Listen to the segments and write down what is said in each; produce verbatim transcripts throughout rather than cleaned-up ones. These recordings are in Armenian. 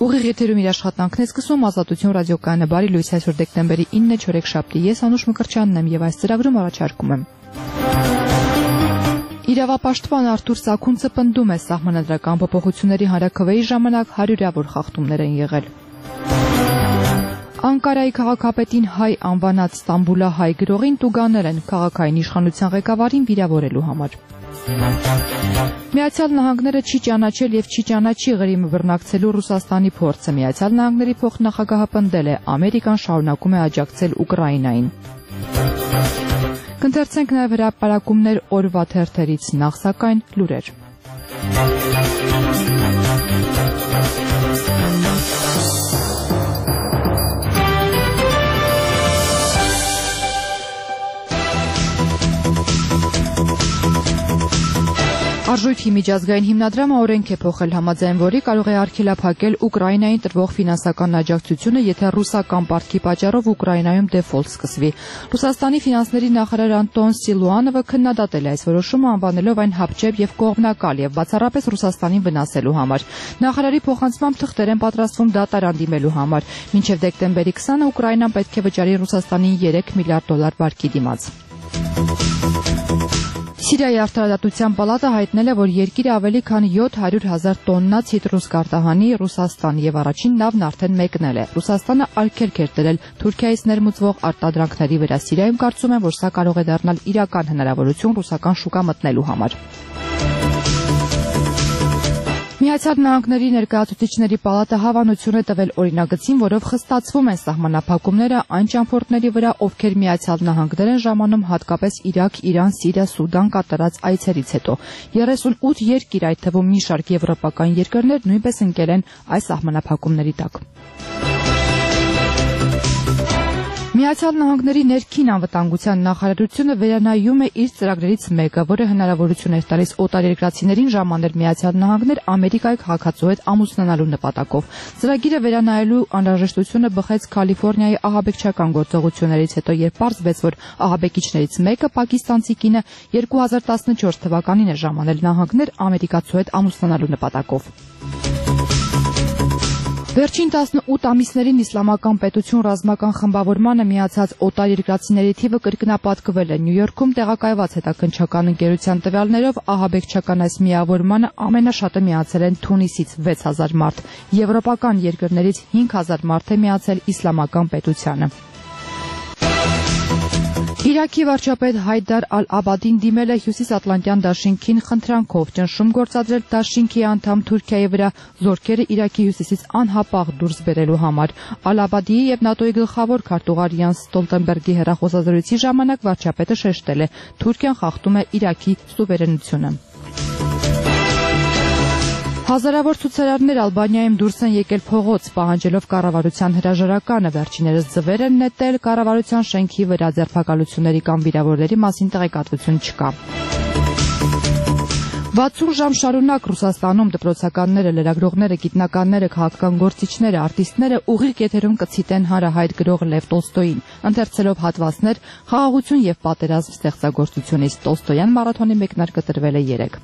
Ուղիղ եթերում իր աշխատանքն է սկսում Ազատություն ռադիոկայանը բարի լույս այսօր դեկտեմբերի ինը չորեքշաբթի։ Ես Անուշ Մկրտչյանն եմ եւ այս ծրագրում առաջարկում եմ։ Իրավապաշտպան Արթուր Սաքունցը պնդում է սահմանադրական փոփոխությունների հանրաքվեի ժամանակ հարյուրավոր խախտումներ են եղել։ Անկարայի քաղաքապետին հայ անվանած Ստամբուլահայ գրողին տուգանել են քաղաքային իշխանության ղեկավարին վիրավորելու համար։ Միացյալ Նահանգները չի ճանաչել եւ չի ճանաչի Ղրիմը բռնակցելու Ռուսաստանի փորձը։ Միացյալ Նահանգների փոխնախագահը պնդել է, Ամերիկան շարունակում է աջակցել Ուկրաինային։ Կընթերցենք նաեւ հրապարակումներ օրվա թերթերից, նախ սակայն լուրեր։ Արժույթի միջազգային հիմնադրամը օրենք է փոխել, համաձայն որի կարող է արգելափակել Ուկրաինային տրվող ֆինանսական աջակցությունը, եթե ռուսական պարտքի պատճառով Ուկրաինայում դեֆոլտ սկսվի։ Ռուսաստանի ֆինանսների նախարար Անտոն Սիլուանովը քննադատել է այս որոշումը, անվանելով այն հապճեպ եւ կողմնակալ եւ բացառապես Ռուսաստանին վնասելու համար։ Նախարարի փոխանցմամբ թղթեր են պատրաստվում դատարան դիմելու համար։ Մինչեւ դեկտեմբերի քսանը Ուկրաինան պետք է վճարի Ռուսաստանին երեք միլիարդ դոլար վարկի դիմաց։ Սիրիայի արդարադատության պալատը հայտնել է, որ երկիրը ավելի քան յոթ հարյուր հազար տոննա ցիտրուս կարտահանի Ռուսաստան եւ առաջին նավն արդեն մեկնել է։ Ռուսաստանը արգելք էր դրել Թուրքիայից ներմուծվող արտադրանքների վրա։ Սիրիայում կարծում են, որ սա կարող է դառնալ իրական հնարավորություն ռուսական շուկա մտնելու համար։ Միացյալ Նահանգների ներկայացուցիչների պալատը հավանություն է տվել օրինագծին, որով խստացվում են սահմանափակումները այն ճամփորդների վրա, ովքեր Միացյալ Նահանգներ են ժամանում հատկապես Իրաք, Իրան, Սիրիա, Սուդան կատարած այցերից հետո։ երեսունութ երկիր, այդ թվում մի շարք եվրոպական երկրներ նույնպես ընկել են այս սահմանափակումների տակ։ Միացյալ Նահանգների ներքին անվտանգության նախարարությունը վերանայում է իր ծրագրերից մեկը, որը հնարավորություն է տալիս օտարերկրացիներին ժամանել Միացյալ Նահանգներ Ամերիկայի քաղաքացու հետ ամուսնանալու նպատակով։ Ծրագիրը վերանայելու անհրաժեշտությունը բխեց Կալիֆոռնիայի ահաբեկչական գործողություններից հետո, երբ պարզվեց, որ ահաբեկիչներից մեկը պակիստանցի կինը երկու հազար տասնչորս թվականին է ժամանել նահանգներ ամերիկացու հետ ամուսնանալու նպատակով։ Վերջին տասնութ ամիսներին Իսլամական պետություն ռազմական խմբավորմանը միացած օտարերկրացիների թիվը կրկնապատկվել է։ Նյու Յորքում տեղակայված հետաքննչական ընկերության տվյալներով ահաբեկչական այս միավորմանը ամենաշատը միացել են Թունիսից վեց հազար մարդ, եվրոպական երկրներից հինգ հազար մարդ է միացել Իսլամական պետությանը։ Իրաքի վարչապետ Հայդար Ալ-Աբադին դիմել է Հյուսիսատլանտյան դաշինքին խնդրանքով ճնշում գործադրել դաշինքի անդամ Թուրքիայի վրա զորքերը Իրաքի հյուսիսից անհապաղ դուրս բերելու համար։ Ալ-Աբադիի եւ ՆԱՏՕ-ի գլխավոր քարտուղար Յանս Ստոլտենբերգի հեռախոսազրույցի ժամանակ վարչապետը շեշտել է. Թուրքիան խախտում է Իրաքի սուվերենությունը։ Հազարավոր ցուցարարներ Ալբանիայում դուրս են եկել փողոց, պահանջելով կառավարության հրաժարականը։ Վերջիներս ձվեր են նետել, կառավարության շենքի վրա ձերբակալությունների կամ վիրավորների մասին տեղեկատվություն չկա։ վաթսուն ժամ շարունակ Ռուսաստանում դպրոցականները, լրագրողները, գիտնականները, քաղաքական գործիչները, արտիստները ուղիղ եթերում կցիտեն հանրահայտ գրող Լև Տոլստոյին, ընթերցելով հատվածներ խաղաղություն եւ պատերազմ ստեղծագործությունից։ Տոլստոյան մարաթոնի մեկնարկը տրվել է երեկ։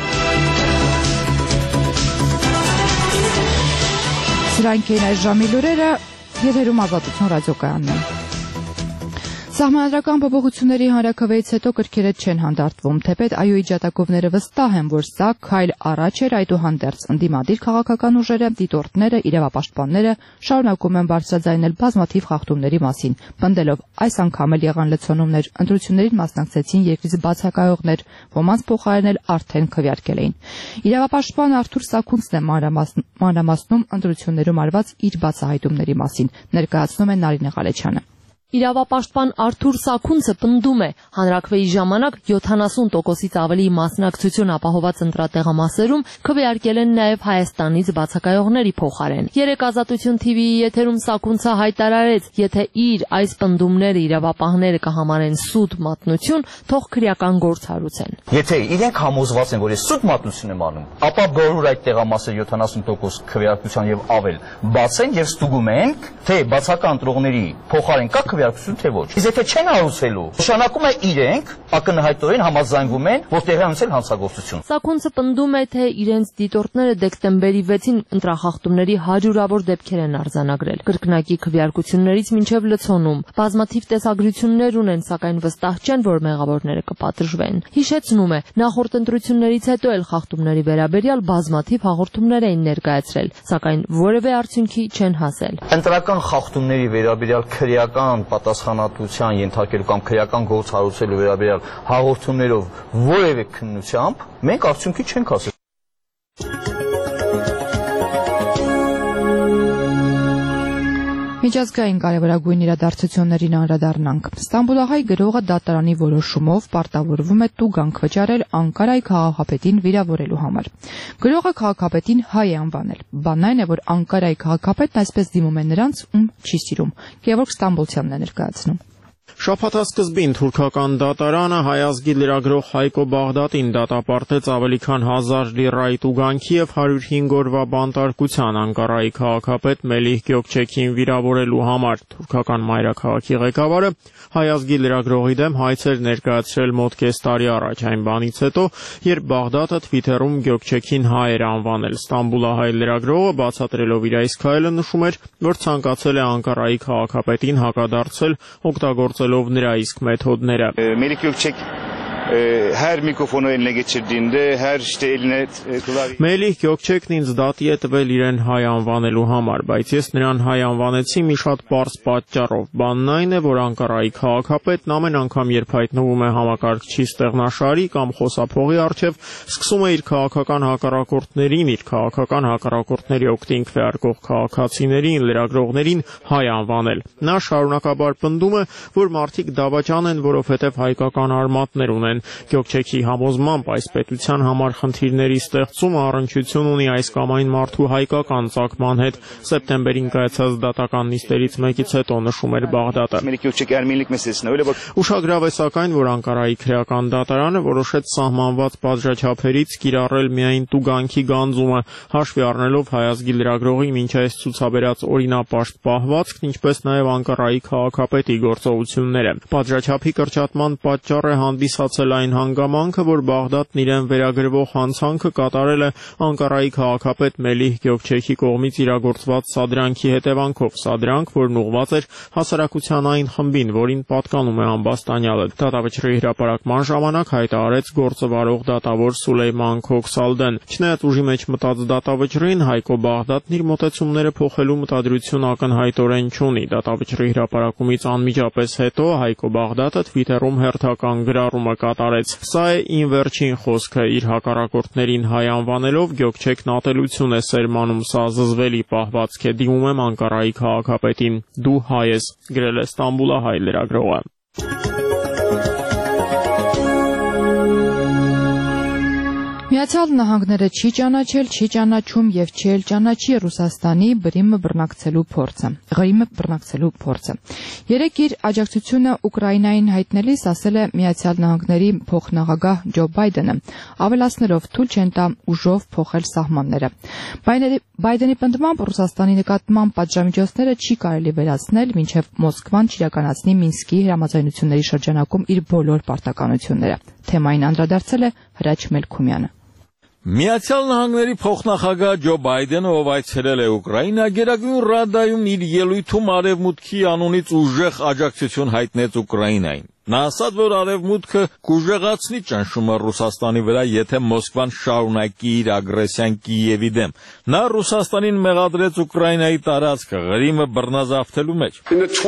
Սրանք էին այս ժամի լուրերը, եթերում Ազատություն ռադիոկայանն է։ Սահմանադրական փոփոխությունների հանրաքվեից հետո կրքերը չեն հանդարտվում, թեպետ ԱՅՈ-ի ջատագովները վստահ են, որ սա քայլ առաջ էր, այդուհանդերձ ընդդիմադիր քաղաքական ուժերը, դիտորդները, իրավապաշտպանները շարունակում են բարձրաձայնել բազմաթիվ խախտումների մասին, պնդելով այս անգամ էլ եղան լցոնումներ, ընտրություններին մասնակցեցին երկրից բացակայողներ, ոմանց փոխարինել արդեն քվեարկել էին։ Իրավապաշտպան Արթուր Սաքունցն է մանրամասնում ընտրություններում արված իր բացահայտումների մասին, ներկայացնում է Նարինե Ղալեչյանը։ Իրավապաշտպան Արթուր Սաքունցը պնդում է, հանրաքվեի ժամանակ յոթանասուն տոկոսից ավելի մասնակցություն ապահոված ընտրատեղամասերում քվեարկել են նաև Հայաստանից բացակայողների փոխարեն։ Երեկ Ազատություն թի վիի եթերում Սաքունցը հայտարարեց, եթե իր այս պնդումները իրավապահները կհամարեն սուտ մատնություն, թող քրեական գործ հարուցեն։ Եթե իրենք համոզված են, որ ես սուտ մատնություն եմ անում, ապա բոլոր այդ տեղամասերը յոթանասուն տոկոս քվեարկության եւ ավել բացեն եւ ստուգում ենք, թե բացական ընտրողների փոխարեն կա քվեարկություն թե ոչ։ Իսկ եթե չեն հարուցելու, նշանակում է իրենք ակնհայտորեն համաձայնվում են, որ տեղի ունեցել հանցագործություն։ Սաքունցը պնդում է, թե իրենց դիտորդները դեկտեմբերի վեցին ընտրախախտումների հարյուրավոր դեպքեր են արձանագրել։ Կրկնակի քվեարկություններից մինչև լցոնում բազմաթիվ տեսագրություններ ունեն, սակայն վստահ չեն, որ մեղավորները կպատժվեն։ Հիշեցնում է, նախորդ ընտրություններից հետո էլ խախտումների վերաբերյալ բազմաթիվ հաղորդումներ էին ներկայացրել, սակայն որևէ արդյունքի չեն հասել։ Ընտրական խախտումների վերաբերյալ քրեական պատասխանատվության ենթարկելու կամ քրեական գործ հարուցելու վերաբերյալ հաղորդումներով որևէ քննությամբ մենք արդյունքի չենք հասել։ Միջազգային կարևորագույն իրադարձություններին անդրադառնանք։ Ստամբուլահայ գրողը դատարանի որոշումով պարտավորվում է տուգանք վճարել Անկարայի քաղաքապետին վիրավորելու համար։ Գրողը քաղաքապետին հայ է անվանել։ Բանն այն է, որ Անկարայի քաղաքապետն այսպես դիմում է նրանց, ում չի սիրում։ Գևորգ Ստամբոլցյանն է ներկայացնում։ Շաբաթասկզբին թուրքական դատարանը հայազգի լրագրող Հայկո Բաղդատին դատապարտեց ավելի քան հազար լիրայի տուգանքի և հարյուր հինգ օրվա բանտարկության Անկարայի քաղաքապետ Մելիհ Գյոքչեքին վիրավորելու համար։ Թուրքական մայրաքաղաքի ղեկավարը հայազգի լրագրողի դեմ հայց էր ներկայացրել մոտ կես տարի առաջ, այն բանից հետո, երբ Բաղդատը Թվիթերում Գյոքչեքին հայ էր անվանել։ Ստամբուլահայ լրագրողը բացատրելով իր այս քայլը նշում էր, որ ցանկացել է Անկարայի քաղաքապետին հակադարձել, օգտագործելով նրա իսկ մեթոդները։ Melik Gökçek her mikrofonu eline geçirdiğinde her işte eline kulak Մելիհ Գյոքչեքն ինձ դատի է տվել իրեն հայ անվանելու համար, բայց ես նրան հայ անվանեցի մի շատ պարզ պատճառով։ Բանն այն է, որ Անկարայի քաղաքապետն ամեն անգամ, երբ հայտնվում է համակարգչի ստեղնաշարի կամ խոսափողի առջև, սկսում է իր քաղաքական հակառակորդներին, իր քաղաքական հակառակորդների օգտին քվեարկող քաղաքացիներին, լրագրողներին հայ անվանել։ Նա շարունակաբար պնդում է, որ մարդիկ դավաճան են, որովհետև հայկական արմատներ ունեն։ Գյոքչեքի համոզմամբ այս պետության համար խնդիրների ստեղծումը առնչություն ունի այս կամ այն մարդու հայկական ծագման հետ։ Սեպտեմբերին կայացած դատական նիստերից մեկից հետո նշում էր Բաղդատը։ Ուշագրավ է սակայն, որ Անկարայի քրեական դատարանը որոշեց սահմանված պատժաչափերից կիրառել միայն տուգանքի գանձումը, հաշվի առնելով հայազգի լրագրողի մինչ այս ցուցաբերած օրինապաշտ պահվածքն, ինչպես նաև Անկարայի քաղաքապետի գործողությունները։ Պատժաչափի կրճատման պատճառ է հանդիսացել այն հանգամանքը, որ Բաղդատն իրեն վերագրվող հանցանքը կատարել է Անկարայի քաղաքապետ Մելիհ Գյոքչեքի կողմից իրագործված սադրանքի հետևանքով, սադրանք, որն ուղղված էր հասարակության այն խմբին, որին պատկանում է ամբաստանյալը։ Դատավճռի հրապարակման ժամանակ հայտարարեց գործը վարող դատավոր Սուլեյման Քոքսալդեն։ Չնայած ուժի մեջ մտած դատավճռին, Հայկո Բաղդատն իր մոտեցումները փոխելու մտադրություն ակնհայտորեն չունի։ Դատավճռի հրապարակումից անմիջապես հետո Հայկո Բաղդատը Թվիթերում հերթական գրառումը կատարեց։ Սա է իմ վերջին խոսքը, իր հակառակորդներին հայ անվանելով Գյոքչեքն ատելություն է սերմանում, սա զզվելի պահվածք է, դիմում եմ Անկարայի քաղաքապետին, դու հայ ես, գրել է Ստամբուլահայ լրագրողը։ Միացյալ Նահանգները չի ճանաչել, չի ճանաչում եւ չի էլ ճանաչի Ռուսաստանի Բրիմը բռնակցելու փորձը։ Ղրիմը բռնակցելու փորձը։ Երեք իր աջակցությունը Ուկրաինային հայտնելիս ասել է Միացյալ Նահանգների փոխնախագահ Ջո Բայդենը, ավելացնելով թույլ չեն տա ուժով փոխել սահմանները։ Բայդենի պնդմամբ Ռուսաստանի նկատմամբ պատժամիջոցները չի կարելի վերացնել, մինչև Մոսկվան չիրականացնի Մինսկի համաձայնությունների շրջանակում իր բոլոր պարտականությունները։ Թեմային անդրադարձել է Հրաչ Մելքումյանը։ Միացյալ Նահանգների փոխնախագահ Ջո Բայդենը, ով այցելել է Ուկրաինա, Գերագույն Ռադայում իր ելույթում Արևմուտքի անունից ուժեղ աջակցություն հայտնեց Ուկրաինային։ Նա ասաց, որ Արևմուտքը կուժեղացնի ճնշումը Ռուսաստանի վրա, եթե Մոսկվան շարունակի իր ագրեսիան Կիևի դեմ։ Նա Ռուսաստանին մեղադրեց Ուկրաինայի տարածքը Ղրիմը բռնազավթելու մեջ։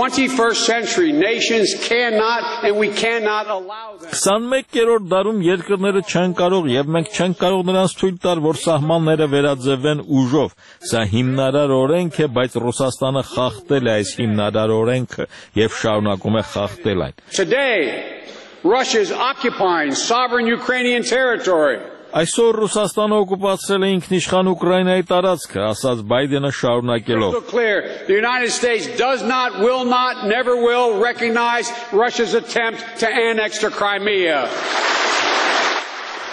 քսանմեկերորդ դարում երկրները չեն կարող եւ մենք չենք կարող նրանց թույլ տալ, որ սահմանները վերաձևեն ուժով։ Սա հիմնարար օրենք է, բայց Ռուսաստանը խախտել է այս հիմնարար օրենքը եւ շարունակում է խախտել այն։ Russia is occupying sovereign Ukrainian territory. Այսօր Ռուսաստանը օկուպացրել է ինքնիշխան Ուկրաինայի տարածքը, ասաց Բայդենը շարունակելով։ The United States does not, will not, never will recognize Russia's attempt to annex Crimea.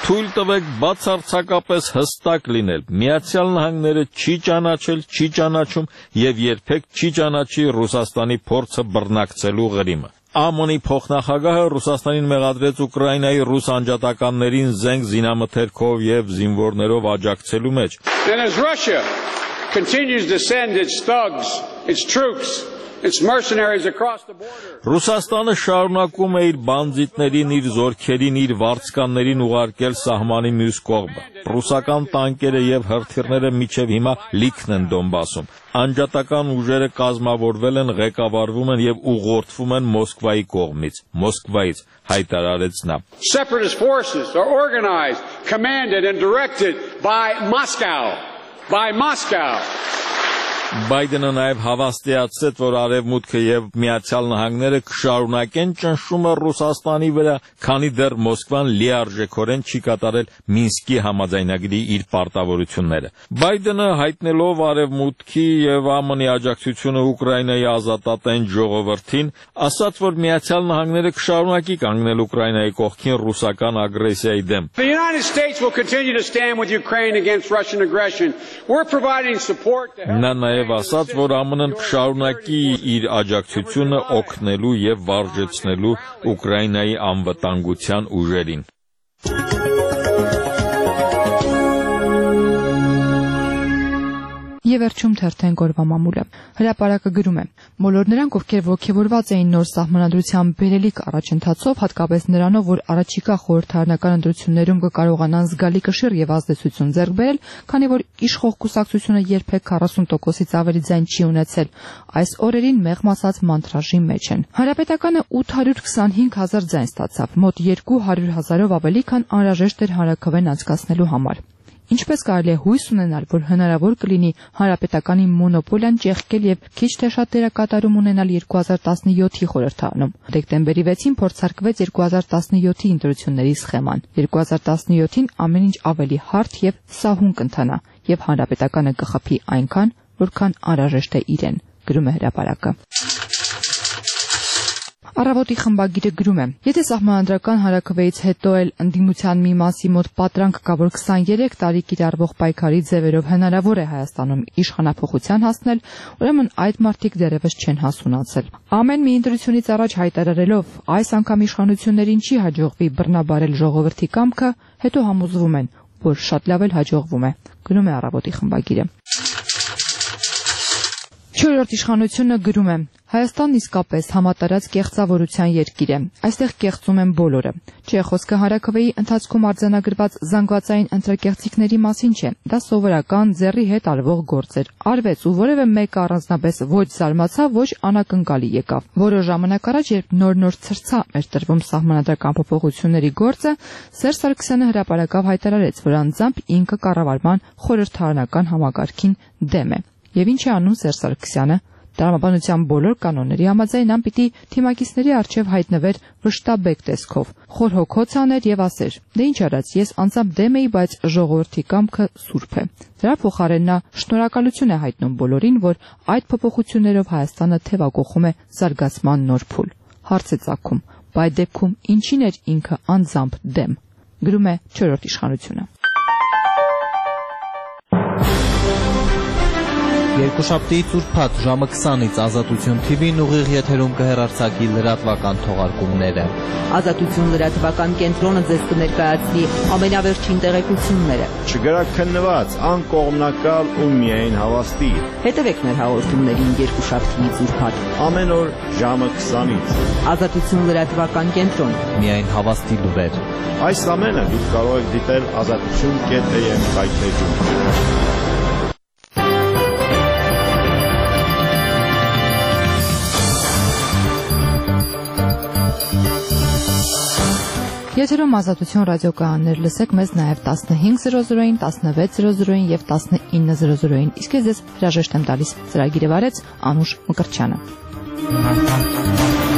թույլ տվեք բացարձակապես հստակ լինել. Միացյալ Նահանգները չի ճանաչել, չի ճանաչում եւ երբեք չի ճանաչի Ռուսաստանի փորձը բռնակցելու ղրիմը։ ԱՄՆ-ի փոխնախագահը Ռուսաստանին մեղադրեց Ուկրաինայի ռուս անջատականներին զենք զինամթերքով եւ զինվորներով աջակցելու մեջ։ And as Russia continues to send its thugs, its troops, its mercenaries across the border. Ռուսաստանը շարունակում է իր բանձիտներին, իր զորքերին, իր վարձկաններին ուղարկել սահմանի մյուս կողմը։ Ռուսական տանկերը եւ հրթիռները միջև հիմա լիքն են Դոնբասում։ Անջատական ուժերը կազմավորվել են, ղեկավարվում են եւ ուղղորդվում են Մոսկվայի կողմից։ Մոսկվայից հայտարարեց նա. Separatist forces are organized, commanded and directed by Moscow. By Moscow. Բայդենը նաև հավաստիացրեց, որ Արևմուտքը եւ Միացյալ Նահանգները կշարունակեն ճնշումը Ռուսաստանի վրա, քանի դեռ Մոսկվան լիարժեքորեն չի կատարել Մինսկի համաձայնագրի իր պարտավորությունները։ Բայդենը հայտնելով Արևմուտքի եւ ԱՄՆ-ի աջակցությունը Ուկրաինայի ազատատենչ ժողովրդին, ասաց, որ Միացյալ Նահանգները կշարունակի կանգնել Ուկրաինայի կողքին ռուսական ագրեսիայի դեմ։ The United States will continue to stand with Ukraine against Russian aggression. We're providing support to help Նաև ասաց, որ ԱՄՆ-ն կշարունակի իր աջակցությունը օգնելու եւ վարժեցնելու Ուկրաինայի անվտանգության ուժերին։ Եվ վերջում թերթեն գորվա մամուլը։ Հրապարակը գրում է. Բոլոր նրանք, ովքեր ողջևորված էին նոր սահմանադրության բերելիք առաջընթացով, հատկապես նրանով, որ առաջիկա խորհրդարանական ընտրություններում կկարողանան զգալի կշիռ եւ ազդեցություն ձեռք բերել, քանի որ իշխող կուսակցությունը երբեք քառասուն տոկոսից ավելի ձայն չի ունեցել, այս օրերին մեղմ ասած մանտրաժի մեջ են։ Հանրապետականը ութ հարյուր քսանհինգ հազար ձայն ստացավ, մոտ երկու հարյուր հազարով ավելի, քան անհրաժեշտ էր հանրաքվեն անցկացնելու համար։ Ինչպես կարելի է հույս ունենալ, որ հնարավոր կլինի հանրապետականի մոնոպոլիան ճեղքել եւ քիչ թե շատ դերակատարում ունենալ երկու հազար տասնյոթի խորհրդարանում։ Դեկտեմբերի վեցին փորձարկվեց երկու հազար տասնյոթի ընտրությունների սխեման։ երկու հազար տասնյոթին ամեն ինչ ավելի հարթ եւ սահուն կընթանա եւ հանրապետականը կխփի այնքան, որքան անհրաժեշտ է իրեն, գրում է հրապարակը։ Առավոտի խմբագիրը գրում է. Եթե սահմանադրական հանրաքվեից հետո էլ ընդդիմության մի մասի մոտ պատրանք կա, որ քսաներեք տարի կիրառվող պայքարի ձևերով հնարավոր է Հայաստանում իշխանափոխության հասնել, ուրեմն այդ մարդիկ դեռևս չեն հասունացել։ Ամեն մի ընտրությունից առաջ հայտարարելով այս անգամ իշխանություններին չի հաջողվի բռնաբարել ժողովրդի կամքը, հետո համոզվում են, որ շատ լավ էլ հաջողվում է, գրում է Առավոտի խմբագիրը։ Չորրորդ իշխանությունը գրում է. Հայաստանն իսկապես համատարած կեղծավորության երկիր է։ Այստեղ կեղծում են բոլորը։ Չէ, խոսքը հանրաքվեի ընթացքում արձանագրված զանգվածային ընտրակեղծիքների մասին չէ։ Դա սովորական ձեռի հետ արվող գործ էր։ Արվեց ու որևէ մեկը առանձնապես ոչ զարմացավ, ոչ անակնկալի եկավ։ Որոշ ժամանակ առաջ, երբ նոր-նոր ցրցա էր տրվում սահմանադրական փոփոխությունների գործը, Սերժ Սարգսյանը հրապարակավ հայտարարեց, որ անձամբ ինքը կառավարման խորհրդարանական համակարգին դեմ է։ Եվ ինչ է անում Սերժ Սարգսյանը։ Տրամաբանության բոլոր կանոնների համաձայն նա պիտի թիմակիցների առջև հայտնվեր վշտաբեկ տեսքով, խոր հոգոց աներ եւ ասեր. «Դե ինչ արած, ես անձամբ դեմ էի, բայց ժողովրդի կամքը սուրբ է»։ Դրա փոխարեն նա շնորհակալություն է հայտնում բոլորին, որ այդ փոփոխություններով Հայաստանը թևակողում է զարգացման նոր փուլ։ Հարց է ծագում, բայց դեպքում ինչին էր ինքը անձամբ դեմ, գրում է չորրորդ իշխանությունը։ Երկուշաբթիից ուրբաթ ժամը քսանից Ազատություն թի վին ուղիղ եթերում կհեռարձակի լրատվական թողարկումները։ Ազատություն լրատվական կենտրոնը ձեզ կներկայացնի ամենավերջին տեղեկությունները։ Չգրակ քննված, անկողմնակալ ու միայն հավաստի։ Հետևեք մեր հաղորդումներին երկուշաբթիից ուրբաթ Ամեն օր ժամը քսանից։ Ազատություն լրատվական կենտրոն։ Միայն հավաստի լուրեր։ Այս ամենը դուք կարող եք դիտել ազատություն կետ էմ սայթերում։ Եթերում Ազատություն ռադիոկայաններ, լսեք մեզ նաև տասնհինգ զրո զրոին, տասնվեց զրո զրոին եւ տասնինը զրո զրոին։ Իսկ ես ձեզ հրաժեշտ եմ տալիս։ Ծրագիրը վարեց Անուշ Մկրտչյանը։